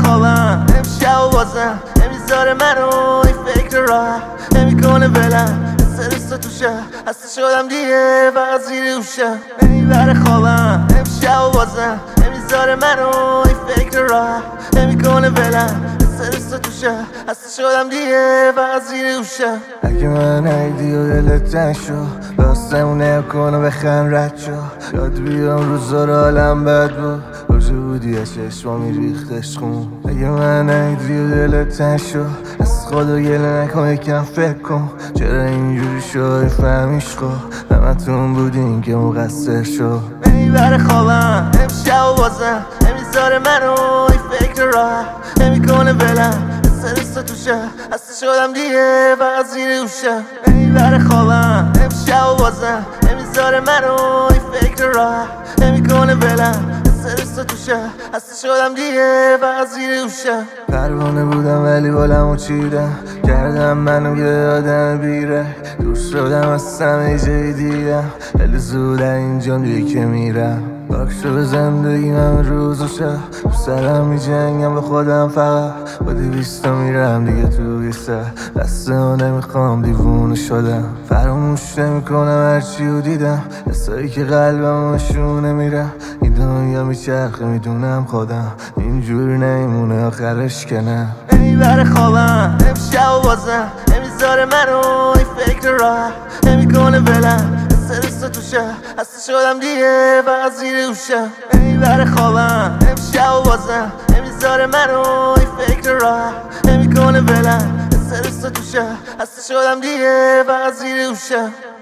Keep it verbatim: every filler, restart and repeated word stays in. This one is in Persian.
خوابم امشب و بازم نمیذاره منو این فکر راه نمیکنه ولم استرس توشه هستی شدم دیگه فقط زیر اوشم نمیبره خوابم امشب و بازم نمیذاره منو این فکر راه نمیکنه ولم استرس توشه هستی شدم دیگه فقط زیر اوشم اگه من عیدی و دلت تنگ شو باستمون نکن و بخن رد شو یاد بیام روزا رو حالم بد بود کجا بودی از چشمامی ریختش خون اگه من عیدی و دلت تنگ شو از خدا گله نکن یکم فکر کن چرا اینجوری شد فهمیش خب همتون بودین که مقصر شو نمیبره خوابم امشب و بازم نمیذاره منو این فکر راه نمیکنه ولم استرس توشه هستی شدم دیگه فقط زیر اوشم نمیبره خوابم امشب و بازم نمیذاره منو این فکر راه نمیکنه ولم استرس توشه هستی شدم دیگه فقط زیر اوشم پروانه بودم ولی بالمو چیدم کردم منو یه آدم بیره دور شدم از همه جای دیگم خیلی زود اینجام دیگه که میرم باک شده زندگی من روز و شب تو سرم می جنگم به خودم فقط با دیویستا میرم دیگه تو بیسته دسته ها نمیخوام دیوونه شدم فراموش نمی کنم هرچی رو دیدم حسایی که قلبم نشونه میرم این دنیا میچرخه میدونم خودم اینجوری نمیمونه آخرش که نه نمیبره خوابم امشب و بازم نمیذاره منو این فکر راه نمیکنه ولم استرس توشه هستی شدم دیگه فقط زیر اوشم نمیبره خوابم امشب و بازم نمیذاره منو این فکر راه نمیکنه ولم استرس توشه هستی شدم دیگه فقط زیر اوشم